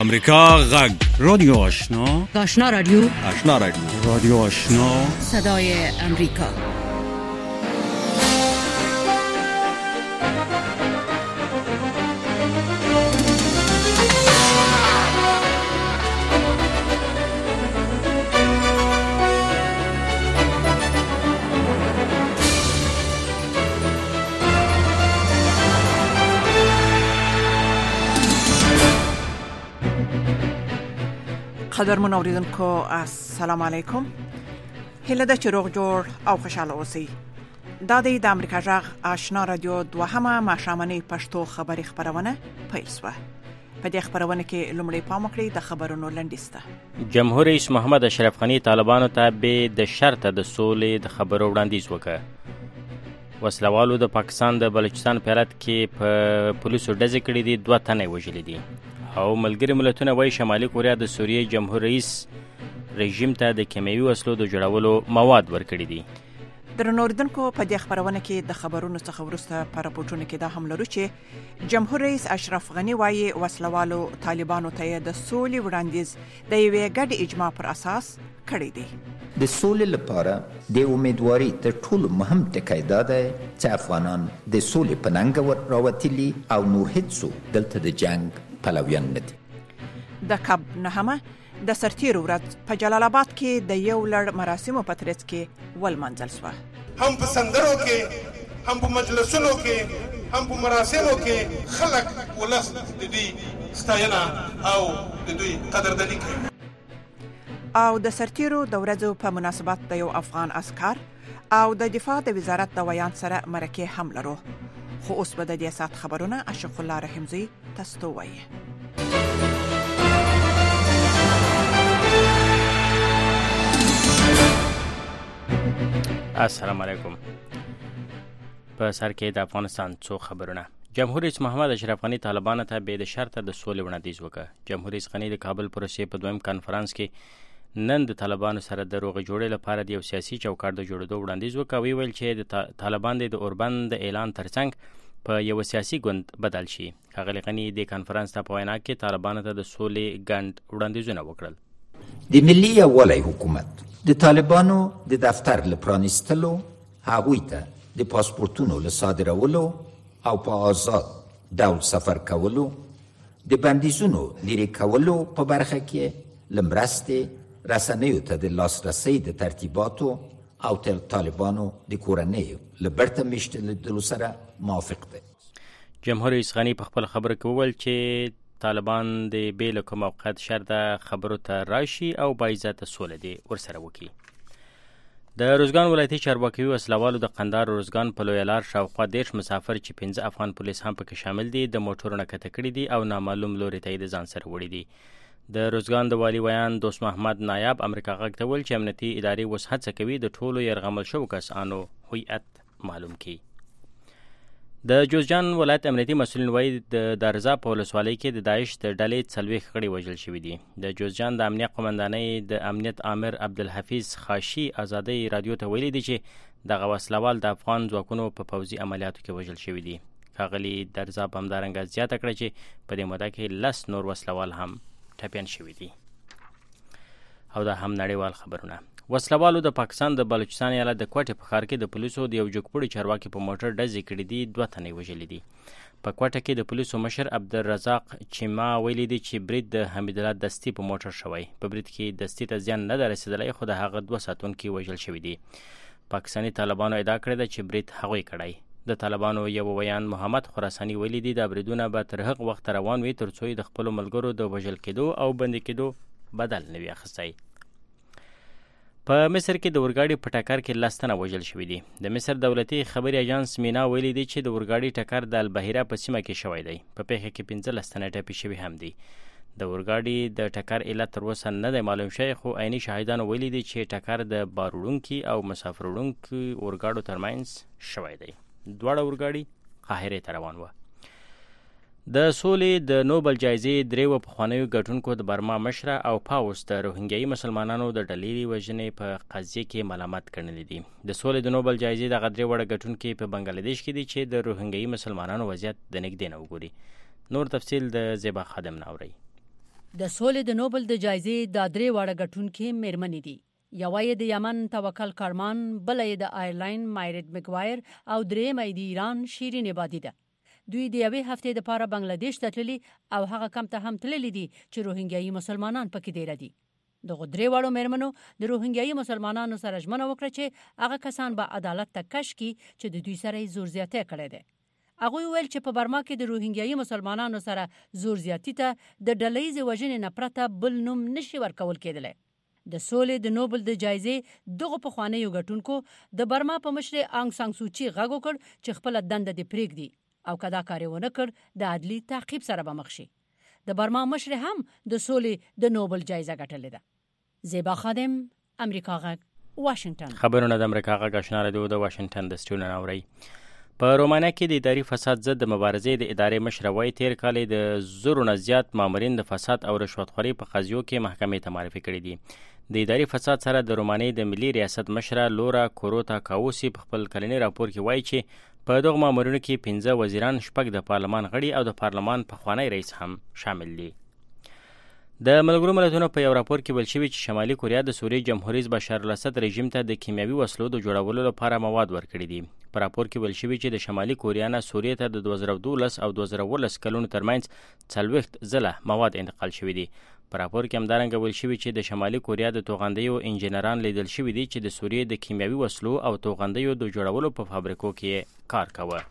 امریکا غږ رادیو آشنا رادیو رادیو آشنا صدای امریکا. قدرمن اوریدونکو السلام علیکم. هله د چروغ جوړ او خوشاله اوسئ. دا د امریکا غږ آشنا رادیو دوهمه ماښامنۍ پښتو خبري خبرونه پیل شوه. په دې خبرونه کې لومړی پام وکړئ د خبرونو لنډیسته. جمهور رئیس محمد اشرف غنی طالبانو ته به د شرط د سولې د خبرو وړاندیز وکړ. وسلوالو د پاکستان د بلوچستان په ایالت کې په پولیسو ډزې کړې دي، 2 تنه وژلي دي او ملګری ملتونه وایي شمالي کوریا د سوریې جمهور رئیس رژیم ته د کیمیاوي وسلو د جوړولو مواد ورکړي دي. درنو اوریدونکو په دې خبرونه کې د خبرونو څخه وروسته په راپورټونو کې دا هم لرو چې جمهور رئیس اشرف غنی وایي وسلوالو طالبانو ته د سولې وړاندیز د یوې ګډ اجماع پر اساس کړی دی. د سولې لپاره د امیدواري تر ټولو مهم ټکی دا دی چې افغانان د سولې په ننګ راوتلي او نور هیڅ دلته د جنگ پلویان نه دي. د کب نهمه د سرتیرو ورځ په جلال آباد کې د یو لړ مراسمو په ترڅ کې ولمانځل شوه. هم په سندرو کې، هم په مجلسونو کې، هم په مراسمو کې خلک ولس د دې ستاینه او د دوی قدرداني کوي. او د سرتیرو د ورځو په مناسبت د یو افغان عسكر او د دفاع د وزارت د ویان سره مرکه هم لرو. خو اوس به د دې سات خبرونه اشرف الله رحمزی تاسو ته وایي. السلام علیکم. په سر کې د افغانستان څو خبرونه. جمهور رئیس محمد اشرف غنی طالبانو ته به د شرط د سولې وړاندیز وکړ. جمهور رئیس غنی د کابل پروسې په دویم کانفرنس کې نن د طالبانو سره د روغې جوړې لپاره د یو سیاسي چوکاټ د جوړېدو وړاندیز وکړ. ویل چې د طالبان د اوربند اعلان ترڅنګ په یو سیاسي ګوند بدل شي. ښاغلي غنی د کانفرنس ته په وینا کې طالبانو ته د سولې ګڼ وړاندیزونه وکړل. د ملي یووالي حکومت د طالبانو د دفتر له پرانیستلو، هغوی ته د پاسپورتونو له صادرولو او په آزاد ډول سفر کولو، د بندیزونو لرې کولو په برخه کې له مرستې رسنیو ته د لاسرسي د ترتیباتو او طالبانو د کورنیو له برته میشتلو سره موافق دی. جمهور رئیس غنی په خپل خبره کې وویل چې طالبان د بې له کوم موقت شرطه خبرو ته راشي او باعزته سوله دی ورسره وکړي. د روزګان ولایتي چارواکي وسلوالو د قندهار روزګان په لویه لار شاوخوا 10 مسافر چې 15 افغان پولیس هم پکې شامل دي د موټرو نه کته کړي دي او نامعلوم لوري ته د ځان سره وړي دي. د روزګان د والی ویان دوست محمد نایاب امریکا غږ ته ویل چې امنیتي ادارې اوس هڅه کوي د ټولو یرغمل شوو کسانو هویت معلوم کړي. د جوزجان ولایت امنیتي مسؤلین وایي د دارزا په ولسوالۍ کې د داعش د ډلې 40 غړي وژل شوي دي. د جوزجان د امنیت قومندانۍ د امنیت آمر عبدالحفیظ خاشي ازادۍ رادیو ته ویلي دي چې دغه وسلوال د افغان ځواکونو په پوځي عملیاتو کې وژل شوي دي. ښاغلي درزا په همدارنګه زیاته کړه چې په دې موده کې 10 نور وسلوال هم ټپیان شوي دي. او دا هم نړیوال خبرونه. وسلوالو د پاکستان د بلوچستان ایالت د کوټې په ښار کې د پولیسو د یو جګپوړي چارواکي په موټر ډزې کړي دي، 2 تنه وژلي دي. په کوټه کې د پولیسو مشر عبدالرزاق چیما ویلي دي چې برید د حمید الله دستی په موټر شوی. په برید کې دستی ته زیان نه ده رسېدلی، خو د هغه 2 ساتونکي وژل شوي دي. پاکستاني طالبانو ادعا کړې ده چې برید هغوی کړی. د طالبانو یو ویان محمد خراساني ویلي دي دا بریدونه به تر هغه وخت روان وي تر څو د خپلو ملګرو د وژل کېدو او بندي کېدو بدل نه وي اخیستی. په مصر کې د اورګاډي په ټکر کې 10 تنه وژل شوي دي. د مصر دولتي خبري اژانس مینا ویلي دي چې د اورګاډي ټکر د البحیره په سیمه کې شوی دی. په پیښه کې 15 تنه ټپي شوي هم دي. د اورګاډي د ټکر علت تر اوسه نه دی معلوم شوی، خو عیني شاهدانو ویلي دي چې ټکر د بار وړونکي او مسافر وړونکي اورګاډو ترمنځ شوی دی. دواړه اورګاډي قاهرې ته روان وه. د سولې د نوبل جایزې 3 پخوانیو ګټونکو د برما مشره او پاوس د روهینګیایي مسلمانانو د ډلې وژنې په قضیه کې ملامت کړنې دي. د سولې د نوبل جایزې دغه 3 وړه ګټونکي په بنګلادیش کې دي چې د روهینګیایي مسلمانانو وضعیت د نږدې نه وګوري. نور تفصیل د زیبا خادم ناوري. د سولې د نوبل د جایزې د 3 واړه ګټونکي میرمنې دي. یوه یې د یمن توکل کارمان، بله یې د آیرلاین مایرت مګوایر او درېیمه یې د ایران شیرین عبادي ده. دوی د یوې هفتې دپاره بنګلادیش ته تللي او هغه کمپ ته هم تللي دي چې روهینګیایي مسلمانان پکې ډېره دي. دغو 3 واړو میرمنو د روهینګیایي مسلمانانو سره ژمنه وکړه چې هغه کسان به عدالت ته کش کړي چې د دوی سره یې زور زیاتی کړی دی. هغوی ویل چې په برما کې د روهینګیایي مسلمانانو سره زور زیاتی ته د ډلهییزې وژنې نه پرته بل نوم نشي ورکول کېدلی. د سولې د نوبل د جایزې دغو پخوانیو ګټونکو د برما په مشر آنګ سان سوچي غږ وکړ چې خپله دنده دې پرېږدي او که دا کار یې ونه کړ د عدلي تعقیب سره به مخ شي. د برما مشر هم د سولې د نوبل جایزه ګټلې ده. زیبا خادم، امریکا غږ، واشنگټن. خبرونه د امریکا غږ آشنا رادیو د واشنگټن د سټډیو نه اورئ. په رومانیا کې د اداري فساد ضد د مبارزې د ادارې مشر وایي تیر کال د زرو نه زیات مامورین د فساد او رشوتخوري په قضیو کې محکمې ته معرفي کړي دي. د اداري فساد سره د رومانیې د ملي ریاست مشره لورا کوروتا کاوسی په خپل کلني راپور کې وایي چې په دغه مامورینو کې 15 وزیران، 6 د پارلمان غړي او د پارلمان پخوانی رئیس هم شامل دي. د ملګرو ملتونو په یو راپور کې ویل شوي چې شمالي کوریا د سوریې جمهوریت بشار الاسد رژیم ته د کیمیاوي وسلو د جوړولو لپاره مواد ورکړي دي. په راپور کې ویل شوي چې د شمالي کوریا نه سوریې ته د 2012 او 2014 کلونو ترمنځ 40 ځله مواد انتقال شوي دي. په راپور کې همدارنګه ویل شوي چې د شمالي کوریا د توغندیو انجینران لیدل شوي دي چې د سوریې د کیمیاوي وسلو او توغندیو د جوړولو په فابریکو کې کار کوه.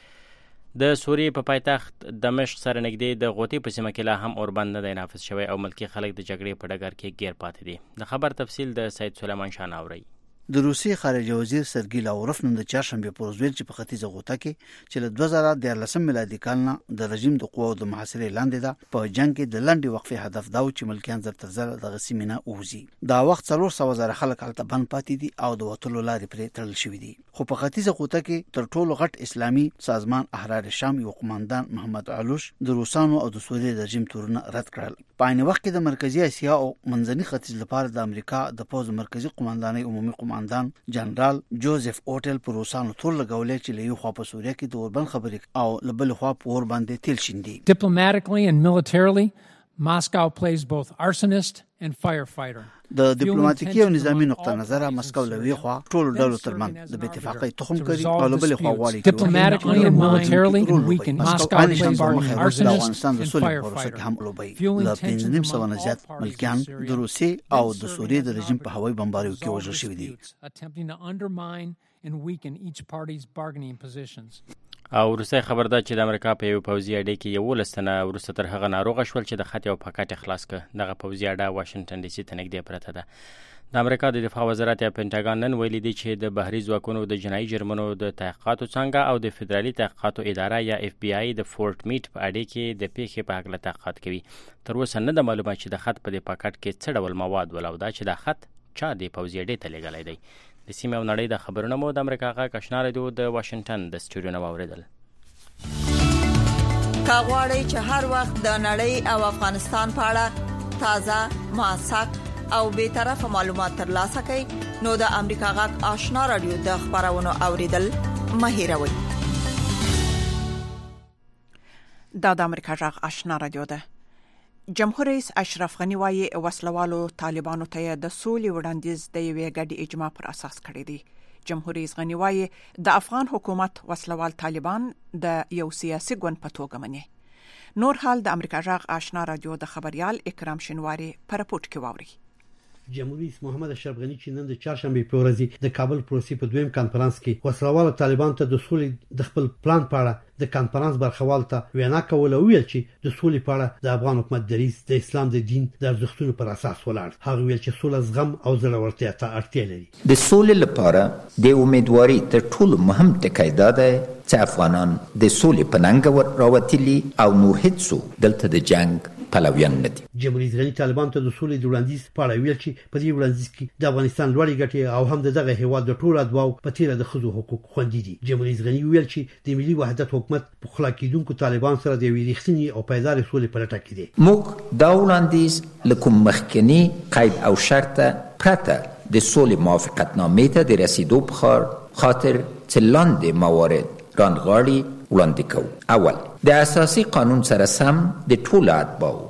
د سوریې په پایتخت دمشق سره نږدې د غوطې په سیمه کې لا هم اوربند نه دی نافذ شوی او ملکي خلک د جګړې په ډګر کې ګیر پاتې دي. د خبر تفصیل د سید سلیمان شاه اوري. د روسیې خارجه وزیر سرګی لاوروف نن د چهارشنبه په ورځ ویل چې په ختیځه غوطه کې چې له 2014 میلادي کال نه د رژیم د قواو د محاصرې لاندې ده په جنگ کې د لنډې وقفې هدف دا و چې ملکیان زر تر زر دغه سیمې نه ووځي. دا وخت 400,000 خلک هلته بند پاتې دي او د وتلو لارې پرې تړل شوي دي. خو په ختیځه غوطه کې تر ټولو غټ اسلامي سازمان احرار شام یو قوماندان محمد علوش د روسانو او د سوریې رژیم تورونه رد کړل. په عین وخت کې د مرکزی اسیا او منځني ختیځ لپاره د امریکا د پوځ مرکزی قوماندانۍ عمومي قوماندان جنرال جوزف اوټل پر روسانو تور لګولې چې له یو خوا په سوریه کې د اوربند خبرې او له بل خوا په اور باندې تیل شیندي. Diplomatically and militarily, Moscow plays both arsonist and firefighter. د ډیپلوماټیکي او نظامی نقطه نظر مسکو له وی خوا ټول ډول ترمن د اتفاقي تخم کوي او له بل خوا غواړي diplomatically and militarily and weaken Moscow plays both arsonist and firefighter. له 15 نه زیات ملکیان د روسي او د سوریې د رژیم په هوایي بمباریو کې وژل شوي دي. Attempting to undermine and weaken each party's bargaining positions. او وروستی خبر ده چې د امریکا په یو پوځي اډې کې 11 تنه وروسته تر هغه ناروغه شول چې د خط یو پاکټ خلاص کړ. دغه پوځي اډه واشنگټن ډي سي ته نږدې پرته ده. د امریکا د دفاع وزارت یا پینټاګان نن ویلي دي چې د بحري ځواکونو د جنایي جرمونو د تحقیقاتو څنګه او د فدرالي تحقیقاتو اداره یا اف بی آی د فورټ میټ په اډې کې د پیښې په هکله تحقیقات کوي. تر اوسه نه ده معلومه چې د خط په دې پاکټ کې څه ډول مواد ول او دا چې دا خط چا د پوځي اډې ته لېږلی دی. د سیمې او نړۍ د خبرونه مو د امریکا غږ آشنا رادیو د واشنگټن د سټډیو نه واورېدل. کاغوري چې هر وخت د نړۍ او افغانستان په اړه تازه، موثق او به طرفه معلومات ترلاسه کړئ نو د امریکا غږ آشنا رادیو د خبرونو اوریدل مه هېروئ. دا د امریکا غږ آشنا رادیو ده. جمهور رئیس اشرف غنی وايي وسلوالو طالبانو ته د سولې وړاندیز د یوې ګډې اجماع پر اساس کړی دی. جمهور رئیس غنی وايي د افغان حکومت وسلوال طالبان د یو سیاسي ګوند په توګه مني. نور حال د امریکا غږ آشنا رادیو د خبريال اکرام شینواری په راپورټ کې واوري. جمهور رئیس محمد اشرف غنی چې نن د چهارشنبه په ورځ د کابل پروسې په دویم کانفرنس کې وسلوال طالبان ته د سولې د خپل پلان په اړه د کانفرنس برخوال ته وینا کوله ویل چې د سولې په اړه د افغان حکومت دریځ د اسلام د دین د ارزښتونو پر اساس ولاړ. هغه ویل چې سوله زغم او زړورتیا ته اړتیا لري. د سولې لپاره د امیدواري تر ټولو مهم ټکی دا دی چې افغانان د سولې په ننګ راوتلي او نور هیڅ دلته د جنگ پلویان نه دي. جمهور رئیس غنی طالبان ته د سولې د وړاندیز په اړه ویل چې په دې وړاندیز کې د افغانستان لوړې ګټې او هم دغه هیواد د ټولو ادواو په تیره د ښځو حقوق خوندي دي. جمهور رئیس غنی ویل چې د ملي وحدت حکومت په خلا کېدونکو طالبان سره د یوې رښتینې او پایدارې سولې په لټه کې دي. موږ دا وړاندیز له کوم مخکني قید او شرط پرته د سولې موافقتنامې ته د رسیدو په خاطر څه لاندې موارد رانغاړي وړاندې کوو. اول، د اساسي قانون سره سم د ټولو اتباعو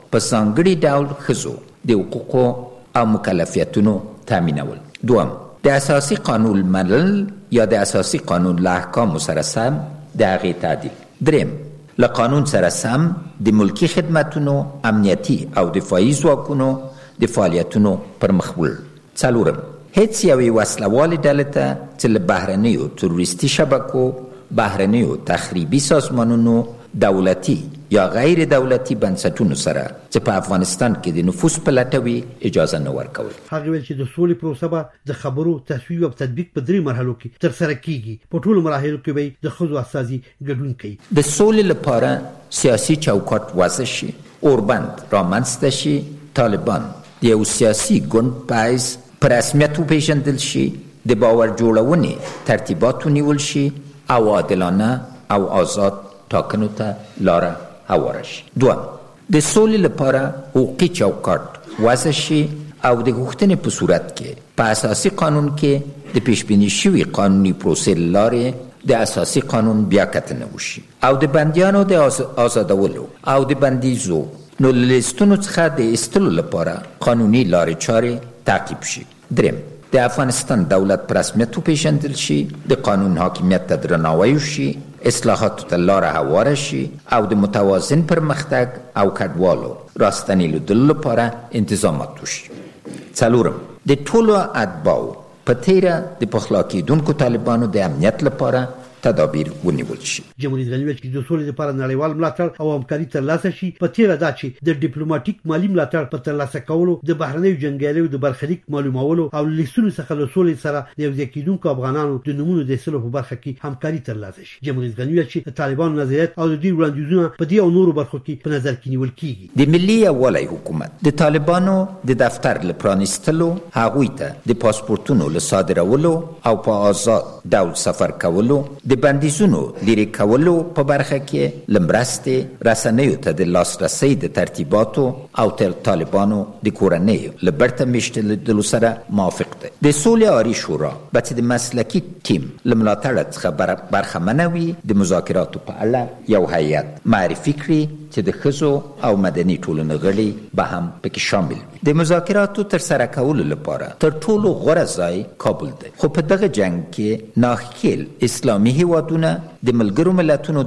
په ځانګړي ډول ښځو د حقوقو او مکلفیتونو تامینول. دوم، د اساسي قانون منل یا د اساسي قانون له احکامو سره سم د هغې تعدیل. دریم، له قانون سره سم د ملکي خدمتونو، امنیتي او دفاعي ځواکونو د فعالیتونو پر مخ وړل. څلورم، هیڅ یوې وسلوالې ډلې ته چې له بهرنیو تروریستي شبکو، بهرنیو تخریبي سازمانونو، دولتي یا غیر دولتي بنسټونو سره چې په افغانستان کې د نفوذ په لټه وي اجازه نه ورکول. هغه ویل چې د سولې پروسه به د خبرو، تصویب او تطبیق په 3 مرحلو کې ترسره کیږي. په ټولو مراحلو کې به د ښځو استازي ګډون کوي. د سولې لپاره سیاسي چوکاټ وضع شي، اوربند رامنځته شي، طالبان د یو سیاسي ګوند په حیث په رسمیت وپېژندل شي، د باور جوړونې ترتیبات ونیول شي او عادلانه او آزاد ټاکنو ته لاره هواره شي. دوم، د سولې لپاره حقوقي چوکاټ وضع شي او د غوښتنې په صورت کې په اساسي قانون کې د پیشبیني شوي قانوني پروسې له لارې د اساسي قانون بیاکتنه وشي او د بندیانو د آزادولو او د بندیزو نو له لیستونو څخه د ایستلو لپاره قانوني لارې چارې تعقیب شي. دریم، د افغانستان دولت په رسمیت وپېژندل شي، د قانون حاکمیت ته درناوی وشي، اصلاحاتو ته لاره هواره شي او د متوازن پرمختګ او کډوالو راستنېدلو لپاره انتظامات وشي. څلورم، د ټولو اتباعو په تیره د پخلا کېدونکو طالبانو د امنیت لپاره تدابیر ونیول شي. جمهوریت غنی ویل چې د سولې لپاره نړیوال ملاتړ او همکاري ترلاسه شي. په تیره دا چې د ډیپلوماټیک مالی ملاتړ په ترلاسه کولو، د بهرنیو جنګیالیو د برخلیک معلومولو او لیستونو څخه له سولې سره د یوځای کېدونکو افغانانو د نومونو د ایستلو په برخه کې همکاري ترلاسه شي. جمهوریت غنی ویل چې د طالبانو نظریات او د دوی وړاندیزونه په دې او نورو برخو کې په نظر کې نیول کیږي. د ملي یووالي حکومت د طالبانو د دفتر له پرانیستلو، هغوی ته د پاسپورتونو له صادرولو او په آزاد ډول سفر کولو، د بندیزونو لرې کولو په برخه کې لمرستې رسنیو ته د لاسرسي د ترتیباتو او طالبانو د کورنۍ له برته میشتېدلو سره موافق دی. د سولې عالي شورا به چې د مسلکي ټیم له ملاتړ څخه برخمنه وي، د مذاکراتو په اړه یو هیئت معرفي کړي چې د ښځو او مدني ټولنې غړي به هم پکې شامل وي. د مذاکراتو ترسره کولو لپاره تر ټولو غوره ځای کابل دی، خو په دغه جنگ کې ناخیل اسلامي هیوادونه، د ملګرو ملتونو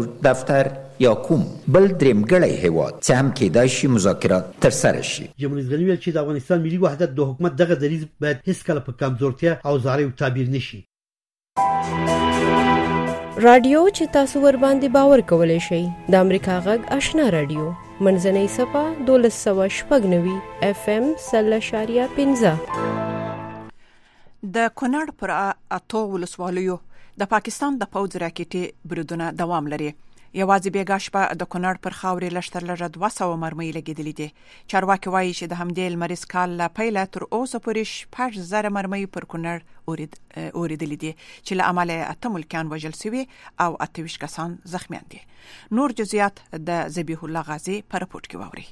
دفتر یا کوم بل درېمګړی هیواد چې هم کېدای شي مذاکرات ترسره شي. جمهوریت غنی ویل چې د افغانستان ملي وحدت د حکومت دغه دریځ باید هیڅکله په کمزورتیا او زاریو تعبیر نشي. رادیو چې تاسو ور باندې باور کولای شئ د امریکا غږ آشنا رادیو منځنۍ صفه 1296 FM 0.15. د کونړ پر اتو ولسوالیو د پاکستان د پوځ راکټي بریدونه دوام لري. یوازې بیګا شپه د کونړ پر خاورې لشتر لږه 200 مرمۍ لګېدلې دي. چارواکي وایي چې د همدې لمریز کال له پیله تر اوسه پورې 5000 مرمۍ پر کونړ اوریدلې دي چې له امله 8 ملکیان وژل شوي او 28 کسان زخمیان دي. نور جزئیات د ذبیح الله غازی په رپورت کې واوري.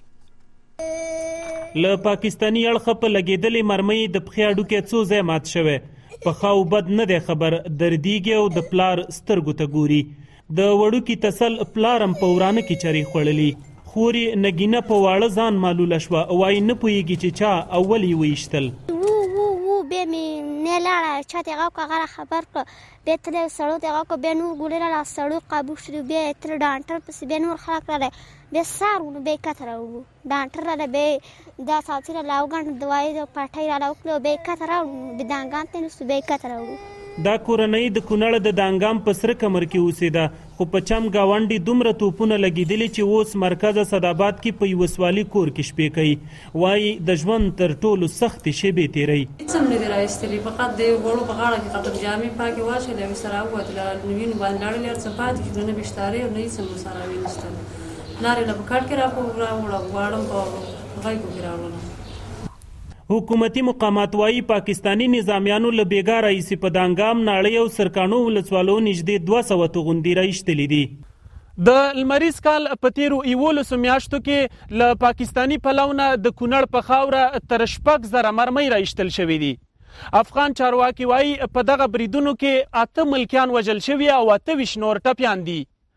له پاکستاني اړخه په لګېدلې مرمۍ د پخې هډوکی څو ځای مات شوی. په خاو بد نه دی خبر، دردیږي او د پلار سترګو ته ګوري. د وړوکي تسل پلارم په ورانه کې چری خوړلې، خوري نګینه په واړه ځان معلوله شوه، وایي نه پوهېږي چې چا اول یې ویشتل. بیا مې نه لاړه، چا ته هغه هغه خبر کړه، بیا ترې سړو ته هغه بیا نور ګولې لاړه، سړو قابو شو، بیا تر ډانټر پسې بیا نور خلک راغی، بیا سارونه بیا کته راوړو، ډانټر راغی، بیا دا ساعتي را لاوګنډ دوايي د پټۍ را لاوکړو، بیا کته راوړو، بیا دانګام ته نو بیا کته راوړو. دا کورنۍ د کونړ د دانګام په سره کمر کې اوسېده، خو په چم گاونډي دومره توپونه لګېدلي چې اوس مرکز اسداباد کې په یوه سوالي کور کې شپې کوي. وایي د ژوند تر ټولو سختې شېبې تېروي. هېڅ هم نه دي راایستلي، فقط د غوړو په غاړه کې خطر جامې پاکې واچولې، مې سره ووتله، وینو باندې لاړلې، هر څه پاتې شو، نه بېشتارې او نه هېڅ هم ورسره راوینستل. پلار یې له په کټ کې راوړه، غواړم په غیږو کې راوړله. حکومتي مقامات وایي پاکستانی نظامیانو له بیګا راهیسې په دانګام، ناړۍ او سرکاڼو ولسوالو نږدې 200 توغندي راایشتلې دي. د لمریز کال په تیرو 11 میاشتو کې له پاکستانی پلونه د کونړ په خاوره تر 6,000 مرمۍ راایشتل شوې دي. افغان چارواکي وایي په دغه بریدونو کې 8 ملکیان وژل شوي او 28 نور ټپیان دي.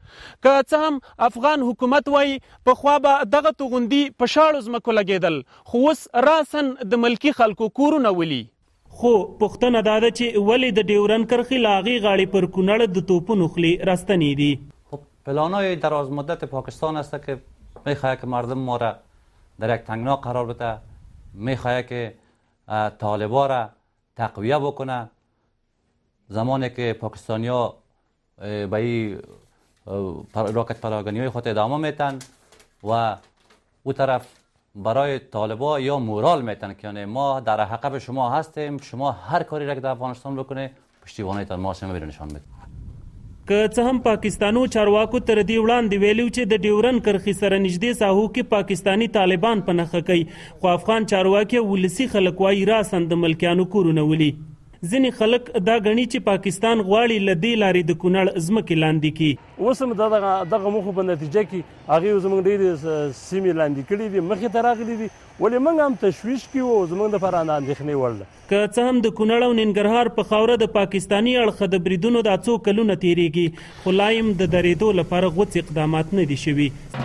که څه هم افغان حکومت وایي پخوا به دغه توغندي په شاړو ځمکو لګېدل، خو اوس راسن د ملکي خلکو کورونه ولي. خو پوښتنه دا ده چې ولې د ډیورند کرښې له هغې غاړې پر کونړ د توپونو خولې راستنې دي. پلانهای دراز مدت پاکستان است که میخواهد که مردم ما را در یک تنگنا قرار بده، میخواهد که طالبا را تقویه بکنه. زمانی که پاکستانیا به این راکت پراگنی های خود ادامه میتن و او طرف برای طالبا یا مورال میتن که یعنی ما در حقب شما هستیم، شما هر کاری را که در افغانستان بکنه پشتیبانیتان ما شما نشان بده. که څه هم پاکستانو چارواکو تر دې وړاندې ویلي چې د ډیورند کرښې سره نږدې ساحو کې پاکستانی طالبان په نښه کوي، خو افغان چارواکي ولسي خلک وایي راسن د ملکیانو کورونه ولي. ځینې خلک دا ګڼي چې پاکستان غواړي له دې لارې د کونړ ځمکې لاندې کړي. اوس هم دغه موخو په نتیجه کې هغې زموږ ډېرې سیمې لاندې کړي دي، مخې ته راغلي دي، ولې موږ هم تشویش کې وو، زموږ دپاره اندېښنې وړ ده. که څه هم د کونړ او ننګرهار په خاوره د پاکستاني اړخه د بریدونو دا څو کلونه تېرېږي، خو لا هم د درېدو لپاره غوڅ اقدامات نه دي شوي.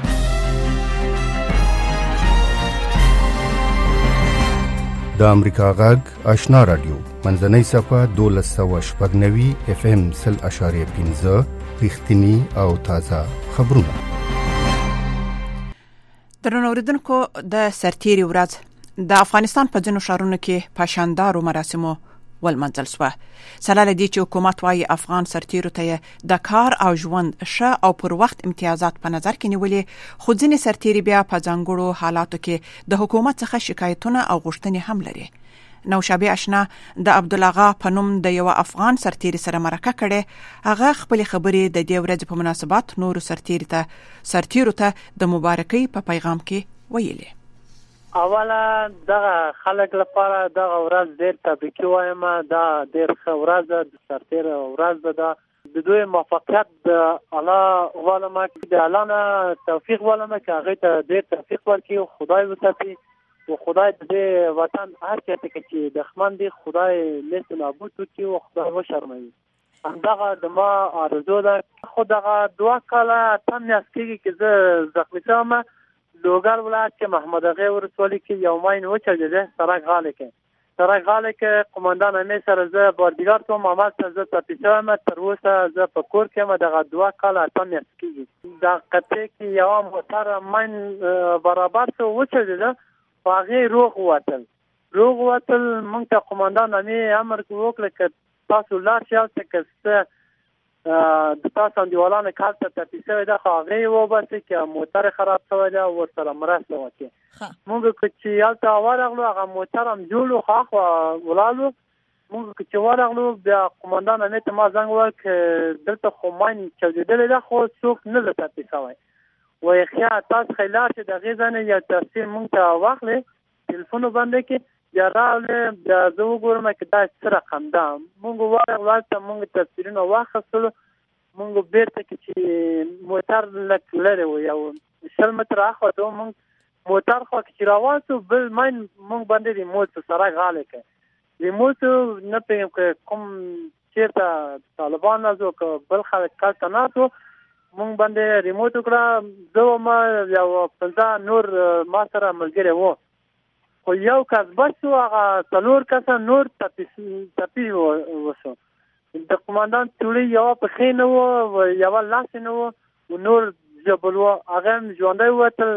د امریکا غږ آشنا رادیو منځنۍ صفحه 1290 FM 0.5 رښتینی او تازه خبرونه. درنو اوریدونکو، د سرتیري ورځ د افغانستان په ځینو ښارونو کې په شاندارو مراسمو ولمانځل شوه. سره له دې چې حکومت وايي افغان سرتیرو ته د کار او ژوند ښه او پر وخت امتیازات په نظر کې نیولې، خو ځینې سرتیري بیا په ځانګړو حالاتو کې د حکومت څخه شکایتونه او غوښتنې هم لري. نوشابه آشنا د عبدالله په نوم د یو افغان سرتیري سره مرکه کړي. هغه خپل خبرې د دې ورځې په مناسبت نورو سرتیرو ته د مبارکۍ په پیغام کې ویلي. اوله دغه خلک لپاره دغه ورځ ډېر تبریکي وایم. دا ډېر ښه ورځ ده، د سرتیر ورځ ده. د دوی موفقیت د الله غواړم، د الله نه توفیق غواړم چې هغې ته ډېر توفیق ورکړي، خدای وساتي و خدای د دې وطن هر چېرته کې چې دښمن دی خدای نیست نابود وکړي و خدای وشرموي. همدغه د ما آرزو ده. خو دغه 2 کاله اتم میاشت کېږي چې زه زخمي شوم. لوګر ولایت کې محمد اغې ولسوالۍ کې یو ماین وچلېده، سړک غالی کې قمندان امیر سره زه باردګار شوم، عمل سره زه تپي شوم. تر اوسه زه په کور کې یم. دغه 2 کاله اتم میاشت کېږي. د قطعې کې یوه موټر ماین برابر شو وچلېده، په هغې روغ ووتل. موږ ته قمندان امیر امر وکړه که تاسو لاړ شئ هلته که څه د تاسو انډیوالانو کار ته تپي شوی ده، خو هغې یې وباسئ که موټر یې خراب شوی ده ورسره مرسته وکړي. موږ که چې هلته ورغلو هغه موټر هم جوړ و، خو هاخوا ولاړو. موږ که چې ورغلو بیا قمندان امیر ته ما زنګ وکړ که دلته خو ماین چاودېدلی ده خو څوک نه ده تپي شوی. وایي ښه تاسو ښه لاړ شئ د هغې ځای نه یو تصویر موږ ته واخلئ تلیفون باندې کې بیا راغلې بیا زه وګورم چې دا څه رقم ده. موږ ورغلو هلته موږ تصویرونه واخیستلو. موږ بېرته کې چې موټر لږ لرې و، یو 20 متره هاخوا ته موږ موټر خوا کې چې روان شو بل ماین موږ باندې ریموټ شو، سړک غالی کړ. ریموټ نه پوهېږم که کوم چېرته طالبان ناست و که بل خلک هلته ناست و، موږ باندې ریموټ وکړه. زه وم یو 15 نور ما سره ملګري وو، خو یو کس بچ شو، هغه 4 کسه نور تپي وشو. د قمندان چوړی یوه پښې نه وه، یوه لاس نه وه، نور جبل وه، هغه هم ژوندی ووتل.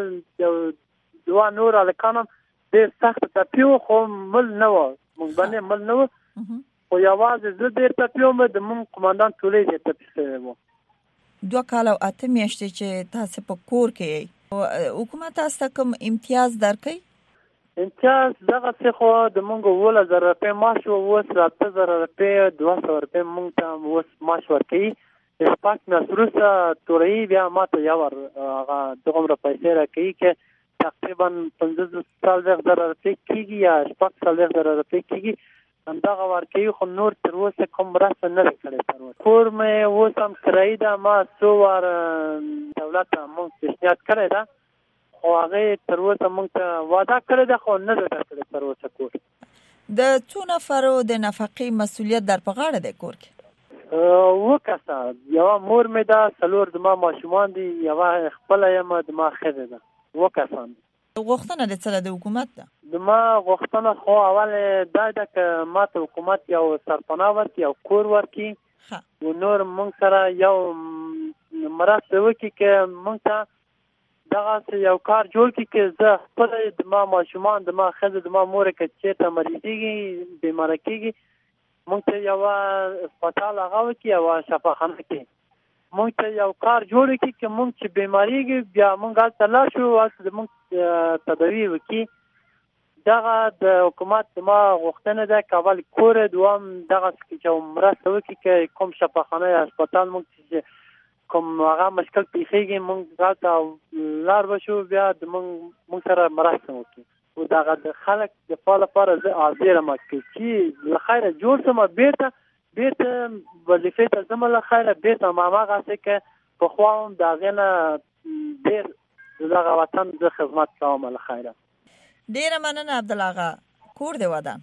2 نور هلکان هم ډېر سخت تپي وو، خو مل نه وه، موږ باندې مل نه وه، خو یوازې زه ډېر تپي وم، د موږ قمندان چوړی ډېر تپي شوی وو. 2 کاله او 8 میاشتې چې تاسو په کور کې یې، حکومت تاسو ته کوم امتیاز درکوي؟ امتیاز دغسې خو د موږ 1,000 روپۍ معاش و، اوس 7,000 روپۍ 200 روپۍ موږ ته اوس معاش ورکوي. شپږ میاشتې وروسته توروي بیا ما ته یو هغه دغومره پیسې راکوي چې تقریبا 15,000 روپۍ کېږي یا 40,000 روپۍ کېږي، همدغه ورکوي. خو نور تر اوسه کوم مرسته نه ده کړې. تر اوسه کور مې اوس هم کرایي ده. ما څو واره دولت ته موږ پیشنهاد کړی ده، خو هغې تر اوسه موږ ته وعده کړې ده، خو نه ده درکړې تر اوسه کور. د څو نفرو د نفقې مسؤلیت در په غاړه دی کور کې؟ وکاسه یو مور مې دا څلور زما ماشومان دي یو خپل یم د ما خزه ده وکاسان غوښتنه د څه د حکومت ده د ما غوښتنه خو اول دا ده ک ماته حکومت یو سرپناه ورکړي یو کور وړکړي او نور مونږ سره یو مرسته وکړي ک مونږ ته دغه یو کار جوړ کړي ک زه خپل د ما ماشومان د ما خزه د ما مور ک چې ته مریضيږي بیمار کیږي مونږ ته یو هسپتال هغه وکړي او شفاخانه کې مونږ ته یو کار جوړ کړي چې مونږ چې بیماریږي بیا مونږ هلته لاړ شو هلته مونږ تداوي وکړي دغه د حکومت ما غوښتنه ده که اول کور دوام دغه چې مرسته وکړي که کوم شفاخانه یا هسپتال مونږ چې کوم هغه مشکل پیښیږي مونږ هلته لاړ بشو بیا د مونږ سره مرسته وکړي او دغه د خلک د پاره لپاره زه حاضر یم چې له خیره جوړ شم بیرته وظیفې ته ځم له خیره بیرته هماغسې که پخوا هم د هغې نه ډېر دغه وطن زه خدمت کوم له خیره ډیره مننه عبدالله آغا کور دې ودان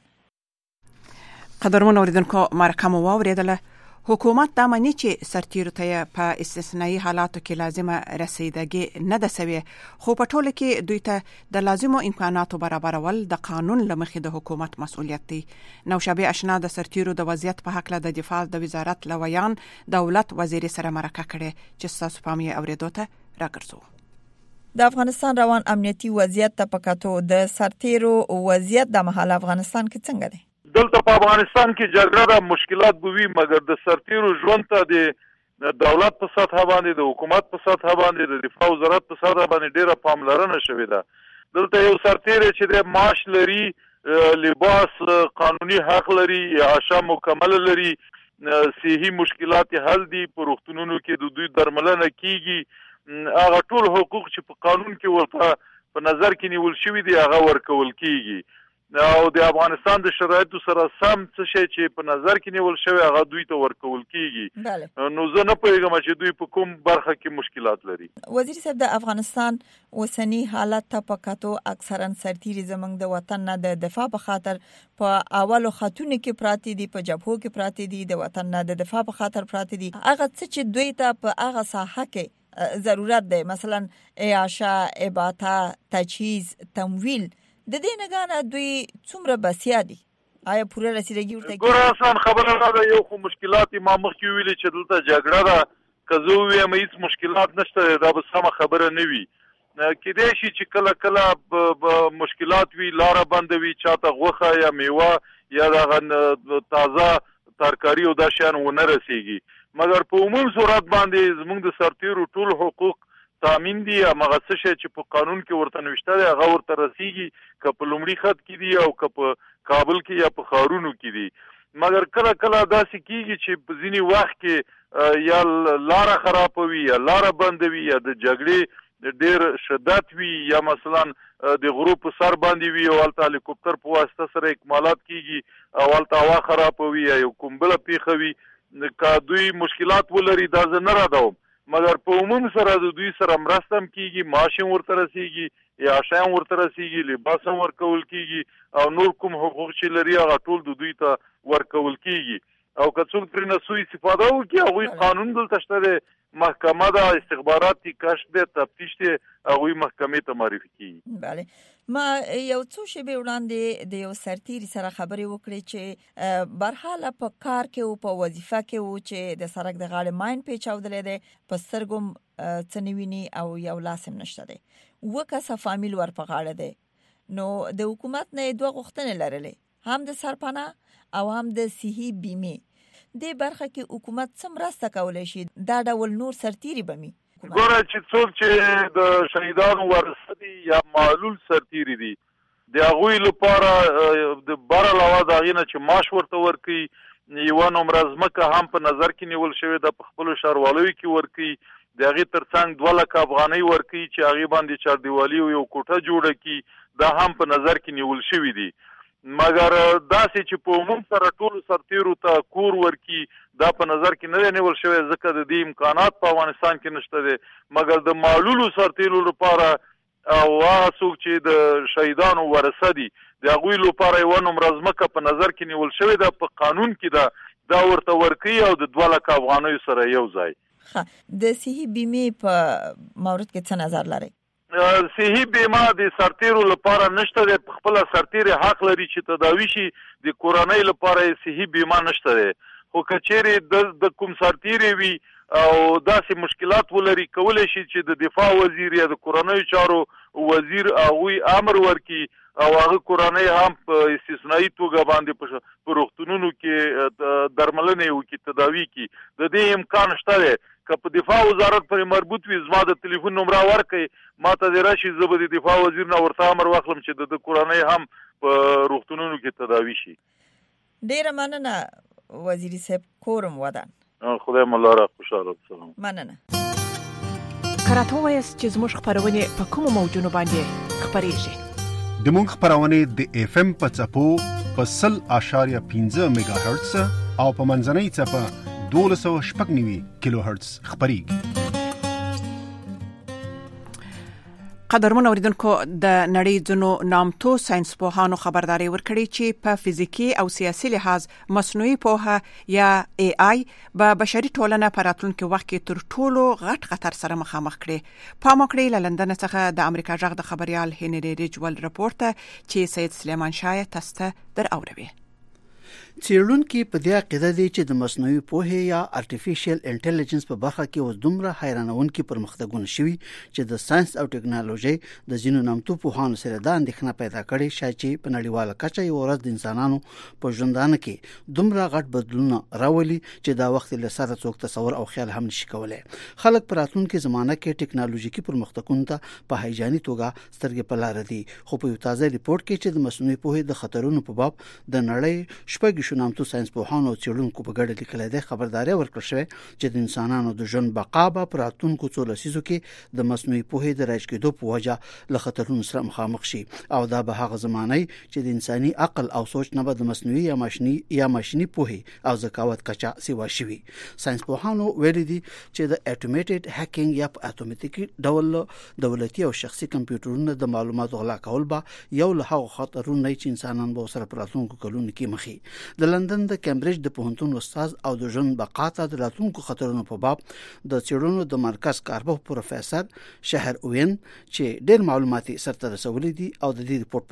قدرمن اوریدونکو مرکه مو واورېدله حکومت دا مني چې سرتیرو ته په استثنایی حالاتو کې لازمه رسیدګي نه ده سوي خو په ټوله کې دوی ته د لازمو امکاناتو برابرول د قانون لمخې د حکومت مسؤلیت دی نوشابه آشنا د سرتیرو د وضعیت په حق له د دفاع د وزارت لویان دولت وزیر سره مرکه کړي چې تاسو پام یې اوریدو ته راګرځو د افغانستان روان امنیتي وضعیت ته پکاتو د سرتیرو وضعیت د مهال افغانستان کې څنګه دی دلته په افغانستان کې جګړه د مشکلات بوي مګر د سرتیرو ژوند ته د دولت په سطح باندې د حکومت په سطح باندې د دفاع وزارت په سطح باندې ډیره پاملرنه شوې ده دلته یو سرتیر چې د معاش لري لباس قانوني حق لري عاشه مکمل لري صحي مشکلات حل دي په روغتونونو کې د دوی درملنه کیږي هغه ټول حقوق چې په قانون کې ورته په نظر کې نیول شوی دي هغه ورکول کیږي او د افغانستان د شرایطو سره سم څه شي چې په نظر کې نیول شوی هغه دوی ته ورکول کیږي نو زه نه پوهیږم چې دوی په کوم برخه کې مشکلات لري وزیر صاحب د افغانستان اوسنی حالت ته پکاتو اکثرا سرتیري زمنګ د وطن نه د دفاع په خاطر په اولو خاتونو کې پراتی دي په جبهو کې پراتی دي د وطن نه د دفاع په خاطر پراتی دي هغه څه چې دوی ته په هغه ساحه کې ضرورت دی مثلا اعاشه اباته تجهیز تمویل د دې نگانه دوی څومره بسیا دي آیا پوره رسیدګي ورته ګور آسان خبره نه ده یو خو مشکلات ما مخکې ویلي چې دلته جګړه ده که زه ووایم هیڅ مشکلات نشته دا به سمه خبره نه وي کېدای شي چې کله کله مشکلات وي لاره بنده وي چاته غوښه یا میوه یا دغه تازه ترکاري او دا شیان ونه رسیږي مګر په عموم صورت باندې زموږ د سرتیرو ټول حقوق تامین دي هغه څه شی چې په قانون کې ورته نوشته دی هغه ورته رسیږي که په لومړي خط کې دي او که په کابل کې یا په ښارونو کې دي مګر کله کله داسې کېږي چې په ځینې وخت کې یا لاره خرابه وي یا لاره بنده وي یا د جګړې ډېر شدت وي یا مثلا د غرو په سر باندې وي او هلته هلیکوپټر په واسطه سره اکمالات کېږي او هلته هوا خرابه وي یا یو کوم بله پیښه وي که دوی مشکلات ولري دا زه نه ردوم مګر په عموم سره د دوی سره مرسته هم کېږي معاش هم ورته رسیږي عاشه هم ورته رسیږي لباس هم ورکول کېږي او نور کوم حقوق چې لري هغه ټول د دوی ته ورکول کېږي او که څوک ترېنه سوء استفاده وکړي هغوی قانون دلته شته دی محکمه ده استخبارات دي کشف دی تفتیش دی هغوی محکمې ته معرفي کېږي بله ما یو څو شېبې وړاندې د یو سرتیري سره خبرې وکړې چې برحاله په کار کې او په وظیفه کې و چې د سړک د غاړې ماین پیچاودلی دی په سترګو څه نه ویني او یو لاس هم نشته دی 2 کسه فامیل ور په غاړه دی نو د حکومت نه 2 غوښتنې لرلې هم د سرپناه او هم د صحي بیمې دې برخه کې حکومت څه مرسته کولی شي دا ډول نور سرتیري به وي ګوره چې څوک چې د شهیدانو ورثه دي یا معلول سرتیري دي د هغوی لپاره د بر علاوه د هغې نه چې معاش ورته ورکوي یوه نومره ځمکه هم په نظر کې نیول شوې ده په خپلو ښاروالیو کې ورکوي د هغې تر څنګ 2 لکه افغانۍ ورکوي چې هغې باندې چاردیوالي او یو کوټه جوړه کړي دا هم په نظر کې نیول شوي دي مګر داسې چې په عموم سره ټولو سرتیرو ته کور ورکړي دا په نظر کې نه دی نیول شوی ځکه د دې امکانات په افغانستان کې نشته دی مګر د معلولو سرتیرو لپاره او هغه څوک چې د شهیدانو ورثه دي د هغوی لپاره یوه نومره ځمکه په نظر کې نیول شوې ده په قانون کې ده دا ورته ورکي او د 2 لک افغانۍ سره یو ځای. د صحي بیمې په مورد کې څه نظر لري؟ صحي بیمه د سرتیرو لپاره نشته دی. خپل سرتیر حق لري چې تداوی شي. د کورنۍ لپاره صحي بیمه نشته دی. خو کچېری د کوم سرتیر وي او داسې مشکلات ولري کولای شي چې د دفاع وزیر یا د کورنۍ چارو وزیر هغه امر ورکي او هغه کورنۍ هم په استثنایی توګه باندې په روغتونونو کې درملنه وکړي، تداوی کړي. د دې امکان شته دی. که په دفاع وزارت پرې مربوط وي زما د ټلیفون نمبر ورکړئ ما ته دې راشي زه به د دفاع وزیر نه ورته امر واخلم چې د کورنۍ هم په روغتونونو کې تداوی شي. ډیره مننه وزیر صاحب. کورم ودان. خدای مو لاره خوشاله. سلام. مننه. کراته وایس چې زموږ خبرونه په کوم موجونو باندې خبريږي. د مونږ خبرونه د اف ام په چپو په 100.15 میگا هرتز او په منځنۍ چپه 1290 کیلو هرتز خبريږي. قدرمن اوریدونکو د نړۍ ځنو نامتو ساينسپوهانو خبرداري ورکړي چې په فزیکی او سیاسي لحاظ مصنوعي پوهه یا AI به بشري ټولنه په راتلونکي وخت کې تر ټولو غټ خطر سره مخامخ کړي. په موکړې له لندن څخه د امریکا جغ د خبريال هنري ریجول رپورت چې سید سلیمان شاه تاسو در اوروي. څېړونکي په دې عقیده دي چې د مصنوعي پوهې یا آرټیفیشل انټيليجنس په برخه کې اوس دومره حیرانونکي پرمختګونه شوي چې د ساينس او ټکنالوژي د ځینو نامتو پوهانو سره د اندېښنه پیدا کړې شي چې په نړیواله کچه یو ورځ د انسانانو په ژوندانه کې دومره غټ بدلونه راولي چې دا وخت له سره څوک تصور او خیال هم نشي کولای. خلک په راتلونکي زمانه کې ټکنالوژیکي پرمختګونو ته په هیجاني توګه سترګې په لار دي. خو په یو تازه ریپورت کې چې د مصنوعي پوهې د خطرونو په باب د نړۍ شپږ نامتو ساينس پوهانو او څېړونکو په ګډه لیکل دي خبرداري ورکړه شوې چې د انسانانو د ژوند بقا به په راتلونکو 13 لسیزو کې د مصنوعي پوهې د راځ کېدو په وجه له خطرونو سره مخامخ شي او دا به هغه زمانه چې د انساني عقل او سوچ نه به د مصنوعي یا ماشيني پوهې او ذکاوت کچا سیوا شي. ساينس پوهانو ویلي دي چې د اټومیټډ هکینګ یا په اتوماتیکي ډول دولتي او شخصي کمپیوټرونو د معلوماتو غلا کول به یو له هغو خطرونو چې انسانان به سره په راتلونکو کلونو کې مخې. د لندن د کیمبرج د پوهنتون استاد او د ژوند بقا ته د راتلونکو خطرونو په باب د څېړنو د مرکز کارپوه پروفیسور شهر اوین چې ډېر معلوماتي سرته رسولي دي او د دې ریپورت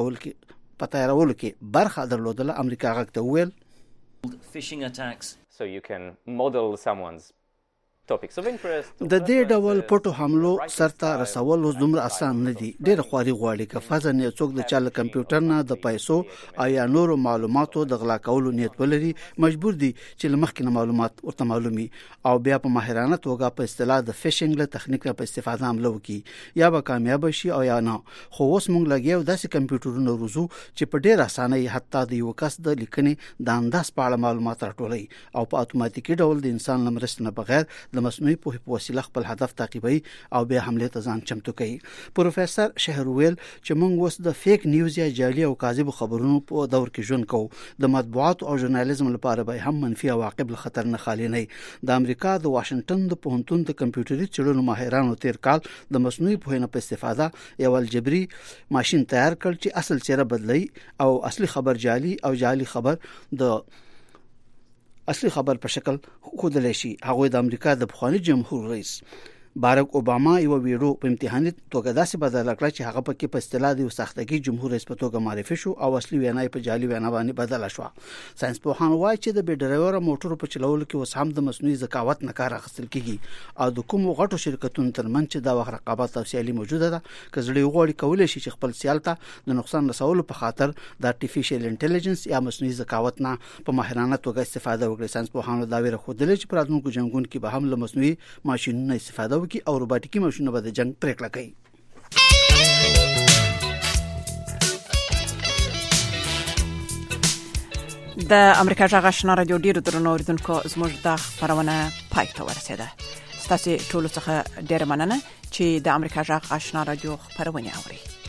په تیارولو کې برخه درلودله. امریکا غږ ته ویل phishing attacks so you can model someone's topics of interest. د دې ډول پټو حملو سرته رسول اوس دومره اسان نه دي. ډېر خواري غواړي که فزن یو څوک د چاله کمپیوټر نه د پیسو او یا نورو معلوماتو د غلا کولو نیت ولري مجبور دي چې لمخکې معلومات ورته معلومي او بیا په ماهرانه توګه په اصطلاح د فیشنګ له تخنیک په استفاده عملو کوي. یا به کامیاب شي او یا نه. خو اوس موږ لګیو داسې کمپیوټرونه روزو چې په ډېر اسانۍ حتی د یو کس د لیکنې د انداز په اړه معلومات راټولوي او په اتوماتیکي ډول د انسان لمرستنه بغیر د مصنوعي پوهې په وسیله خپل هدف تعقیبوي او بیا حمله ته ځان چمتو کوي. پروفیسور شهرویل چې موږ اوس د فیک نیوز یا جعلي او کاذب خبرونو په دور کې ژوند کوو. د مطبوعات او ژورنالیزم لپاره به هم منفي عواقب له خطر نه خالي نه. د امریکا د واشنگټن د پوهنتون د کمپیوټري څېړنو ماهرانو تیر کال د مصنوعي پوهې نه په استفاده یو الجبري ماشين تیار کړ چې اصل چهره بدلی او اصلي خبر جعلي او جعلي خبر د اصلي خبر په شکل خودل شي. هغه د امریکا د پخوانی جمهور رئیس باراک اوباما یو ویډیو په امتحاني توګه داسې بدل کړ چې هغه پکې په اصطلاح د سختګي جمهور رئیس په توګه معرفي شو او اصلي وینا په جعلي وینا باندې بدل شو. ساينس پوهان وایي چې د ډرایور موټر په چلولو کې اوس هم د مصنوعي ذکاوت نه کار اخیستل کیږي او د کوم غټو شرکتونو ترمنځ چې دا وخت رقابت او سیالي موجوده ده کزړې غوړي کولای شي چې خپل سیال ته د نقصان رسولو په خاطر د آرټیفیشل انټيليجنس یا مصنوعي ذکاوت نه په ماهرانه توګه استفاده وکړي. ساينس پوهانو دا ویره خوده چې په راتلونکو جنگونو کې به هم له مصنوعي ماشينونو استفاده وکړي او روباټیکي ماشینونه به د جنگ پریکړه کوي. د امریکا جغ آشنا رادیو ډیرو درنو اوریدونکو زموږ د خبرونه پای ته ورسیده. ستاسو ټول څخه ډیر مننه چې د امریکا جغ آشنا رادیو خبرونه اوري.